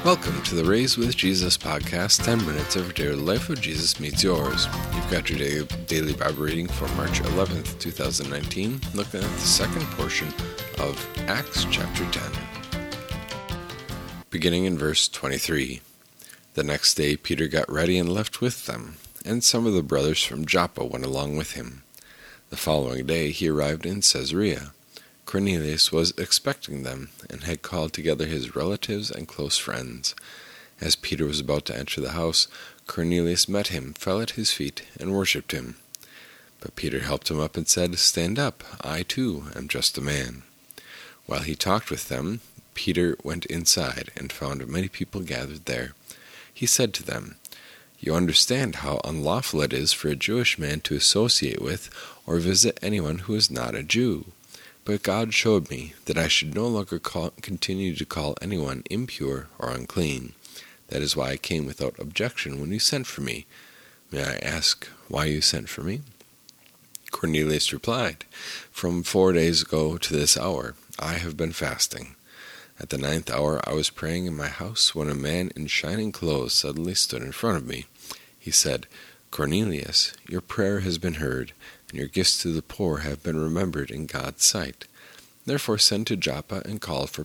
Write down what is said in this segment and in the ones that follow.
Welcome to the Raise with Jesus podcast, 10 minutes of daily life of Jesus meets yours. You've got your daily Bible reading for March 11th, 2019, looking at the second portion of Acts chapter 10. Beginning in verse 23. The next day Peter got ready and left with them, and some of the brothers from Joppa went along with him. The following day he arrived in Caesarea. Cornelius was expecting them, and had called together his relatives and close friends. As Peter was about to enter the house, Cornelius met him, fell at his feet, and worshipped him. But Peter helped him up and said, "Stand up, I too am just a man." While he talked with them, Peter went inside, and found many people gathered there. He said to them, "You understand how unlawful it is for a Jewish man to associate with or visit anyone who is not a Jew. But God showed me that I should no longer continue to call anyone impure or unclean. That is why I came without objection when you sent for me. May I ask why you sent for me?" Cornelius replied, "From 4 days ago to this hour, I have been fasting. At the 9th hour I was praying in my house when a man in shining clothes suddenly stood in front of me. He said, 'Cornelius, your prayer has been heard, and your gifts to the poor have been remembered in God's sight. Therefore send to Joppa and call for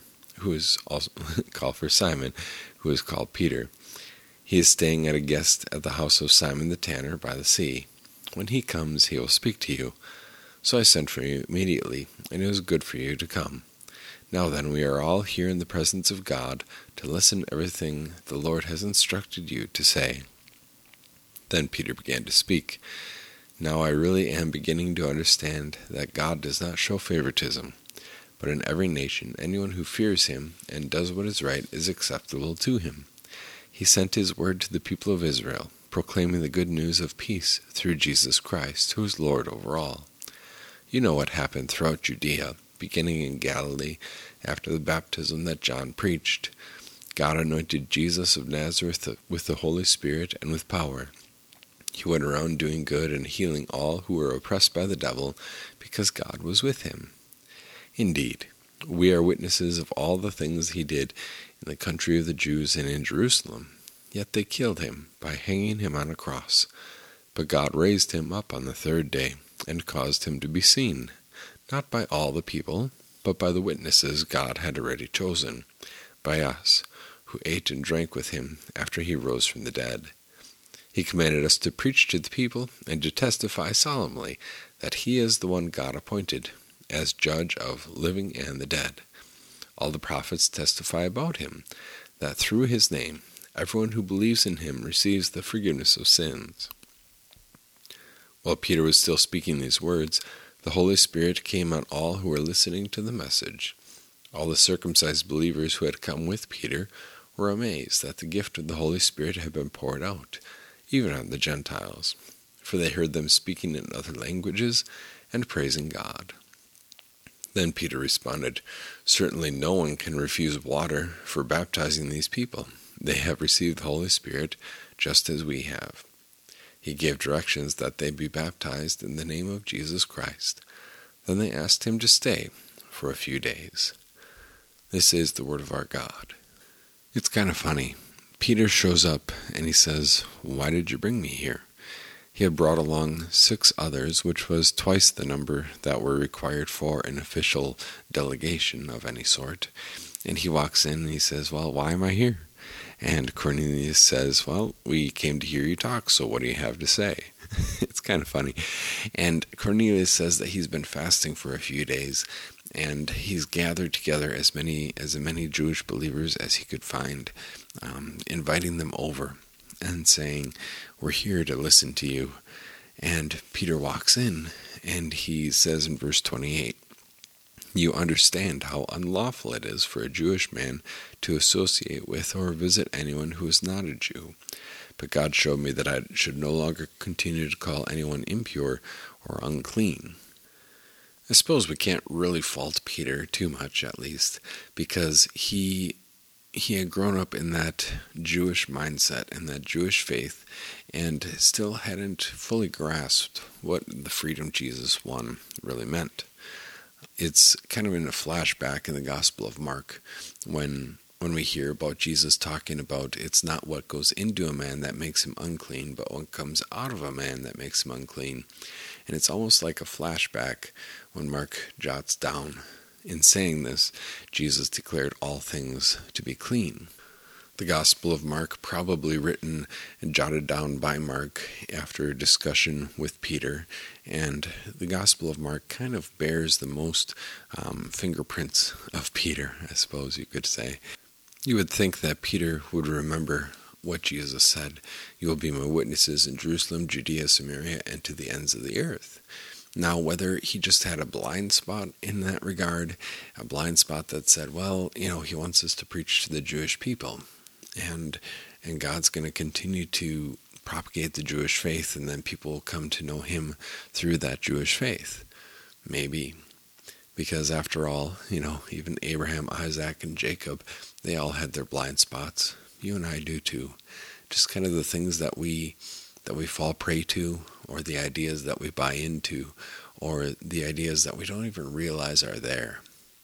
Simon, who is called Peter. He is staying at the house of Simon the tanner by the sea. When he comes, he will speak to you.' So I sent for you immediately, and it was good for you to come. Now then, we are all here in the presence of God to listen to everything the Lord has instructed you to say." Then Peter began to speak. "Now I really am beginning to understand that God does not show favoritism, but in every nation anyone who fears him and does what is right is acceptable to him. He sent his word to the people of Israel, proclaiming the good news of peace through Jesus Christ, who is Lord over all. You know what happened throughout Judea, beginning in Galilee, after the baptism that John preached. God anointed Jesus of Nazareth with the Holy Spirit and with power. He went around doing good and healing all who were oppressed by the devil, because God was with him. Indeed, we are witnesses of all the things he did in the country of the Jews and in Jerusalem. Yet they killed him by hanging him on a cross. But God raised him up on the 3rd day and caused him to be seen, not by all the people, but by the witnesses God had already chosen, by us, who ate and drank with him after he rose from the dead. He commanded us to preach to the people and to testify solemnly that he is the one God appointed as judge of living and the dead. All the prophets testify about him, that through his name everyone who believes in him receives the forgiveness of sins." While Peter was still speaking these words, the Holy Spirit came on all who were listening to the message. All the circumcised believers who had come with Peter were amazed that the gift of the Holy Spirit had been poured out, even on the Gentiles, for they heard them speaking in other languages and praising God. Then Peter responded, "Certainly no one can refuse water for baptizing these people. They have received the Holy Spirit just as we have." He gave directions that they be baptized in the name of Jesus Christ. Then they asked him to stay for a few days. This is the word of our God. It's kind of funny. Peter shows up and he says, "Why did you bring me here?" He had brought along 6 others, which was twice the number that were required for an official delegation of any sort. And he walks in and he says, "Well, why am I here?" And Cornelius says, "Well, we came to hear you talk, so what do you have to say?" It's kind of funny. And Cornelius says that he's been fasting for a few days, and he's gathered together as many Jewish believers as he could find, inviting them over and saying, "We're here to listen to you." And Peter walks in, and he says in verse 28, "You understand how unlawful it is for a Jewish man to associate with or visit anyone who is not a Jew. But God showed me that I should no longer continue to call anyone impure or unclean." I suppose we can't really fault Peter too much, at least, because he had grown up in that Jewish mindset and that Jewish faith, and still hadn't fully grasped what the freedom Jesus won really meant. It's kind of in a flashback in the Gospel of Mark when when we hear about Jesus talking about it's not what goes into a man that makes him unclean, but what comes out of a man that makes him unclean. And it's almost like a flashback when Mark jots down, in saying this, Jesus declared all things to be clean. The Gospel of Mark, probably written and jotted down by Mark after a discussion with Peter, and the Gospel of Mark kind of bears the most fingerprints of Peter, I suppose you could say. You would think that Peter would remember what Jesus said, "You will be my witnesses in Jerusalem, Judea, Samaria, and to the ends of the earth." Now, whether he just had a blind spot in that regard, a blind spot that said, well, he wants us to preach to the Jewish people, and God's going to continue to propagate the Jewish faith, and then people will come to know him through that Jewish faith. Maybe. Because after all, even Abraham, Isaac, and Jacob, they all had their blind spots. You and I do too. Just kind of the things that we fall prey to, or the ideas that we buy into, or the ideas that we don't even realize are there.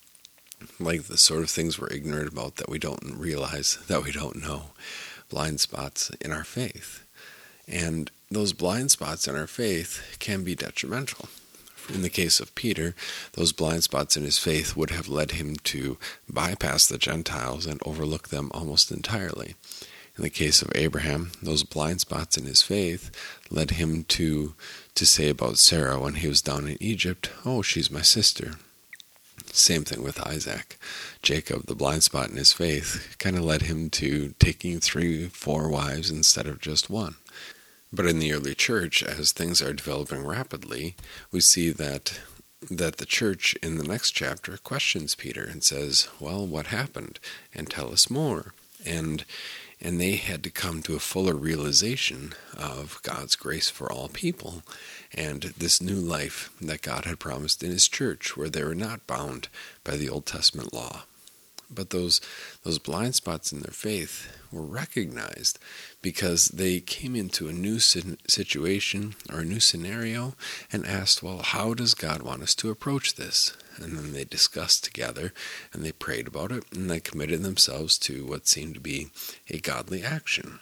Like the sort of things we're ignorant about that we don't realize, that we don't know. Blind spots in our faith. And those blind spots in our faith can be detrimental. In the case of Peter, those blind spots in his faith would have led him to bypass the Gentiles and overlook them almost entirely. In the case of Abraham, those blind spots in his faith led him to say about Sarah when he was down in Egypt, "Oh, she's my sister." Same thing with Isaac. Jacob, the blind spot in his faith, kind of led him to taking 3-4 wives instead of just one. But in the early church, as things are developing rapidly, we see that the church in the next chapter questions Peter and says, "Well, what happened? And tell us more." And they had to come to a fuller realization of God's grace for all people and this new life that God had promised in his church, where they were not bound by the Old Testament law. But those blind spots in their faith were recognized because they came into a new situation or a new scenario and asked, well, how does God want us to approach this? And then they discussed together and they prayed about it and they committed themselves to what seemed to be a godly action.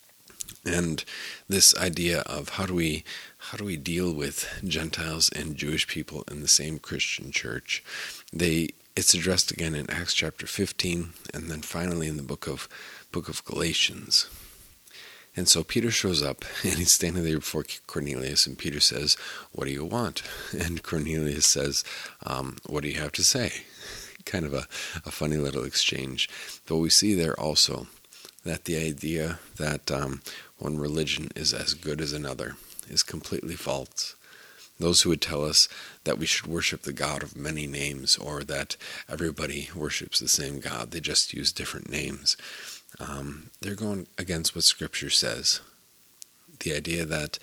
And this idea of how do we deal with Gentiles and Jewish people in the same Christian church, it's addressed again in Acts chapter 15, and then finally in the book of Galatians. And so Peter shows up, and he's standing there before Cornelius, and Peter says, "What do you want?" And Cornelius says, "What do you have to say?" Kind of a funny little exchange. But we see there also that the idea that one religion is as good as another is completely false. Those who would tell us that we should worship the God of many names, or that everybody worships the same God, they just use different names, they're going against what Scripture says. The idea that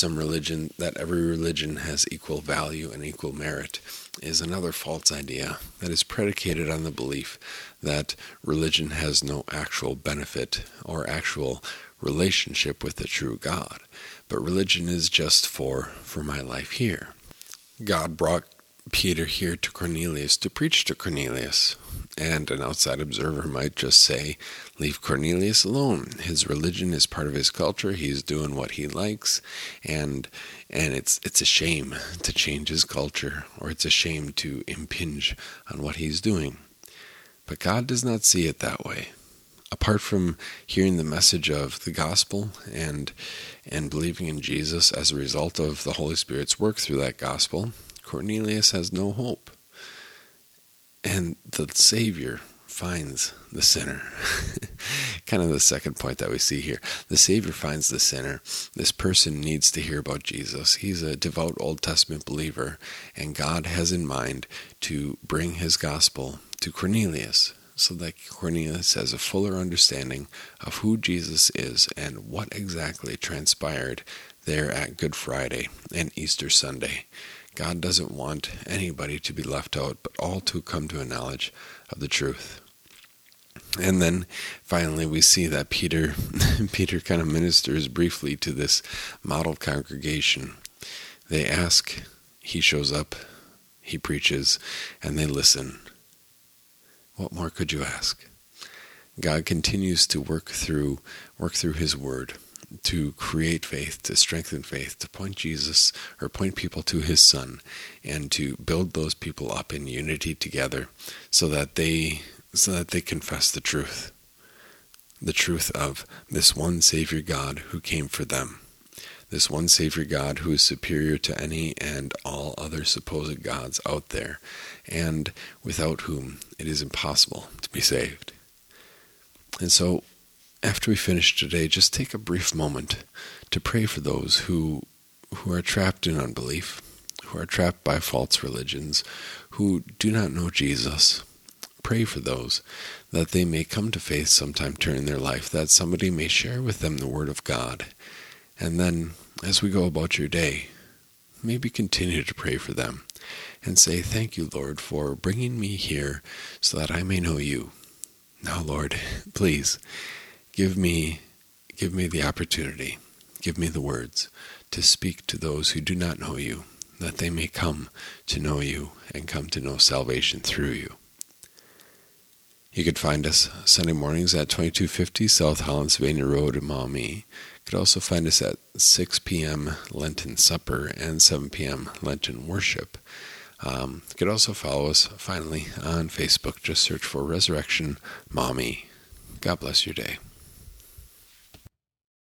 every religion has equal value and equal merit is another false idea that is predicated on the belief that religion has no actual benefit or actual relationship with the true God. But religion is just for my life here. God brought Peter here to Cornelius to preach to Cornelius. And an outside observer might just say, leave Cornelius alone. His religion is part of his culture. He's doing what he likes. And it's a shame to change his culture, or it's a shame to impinge on what he's doing. But God does not see it that way. Apart from hearing the message of the gospel and believing in Jesus as a result of the Holy Spirit's work through that gospel, Cornelius has no hope. And the Savior finds the sinner. Kind of the second point that we see here. The Savior finds the sinner. This person needs to hear about Jesus. He's a devout Old Testament believer, and God has in mind to bring his gospel to Cornelius, so that Cornelius has a fuller understanding of who Jesus is and what exactly transpired there at Good Friday and Easter Sunday. God doesn't want anybody to be left out, but all to come to a knowledge of the truth. And then finally we see that Peter kind of ministers briefly to this model congregation. They ask, he shows up, he preaches, and they listen. What more could you ask? God continues to work through His Word to create faith, to strengthen faith, to point people to His Son, and to build those people up in unity together, so that they confess the truth of this one Savior God who came for them, this one Savior God who is superior to any and all other supposed gods out there, and without whom it is impossible to be saved. And so, after we finish today, just take a brief moment to pray for those who are trapped in unbelief, who are trapped by false religions, who do not know Jesus. Pray for those, that they may come to faith sometime during their life, that somebody may share with them the Word of God. And then, as we go about your day, maybe continue to pray for them and say, "Thank you, Lord, for bringing me here so that I may know you. Now, Lord, please give me the opportunity, give me the words to speak to those who do not know you, that they may come to know you and come to know salvation through you." You could find us Sunday mornings at 2250 South Hollandsvania Road in Maumee. You could also find us at 6 p.m. Lenten Supper and 7 p.m. Lenten Worship. You could also follow us, finally, on Facebook. Just search for Resurrection Maumee. God bless your day.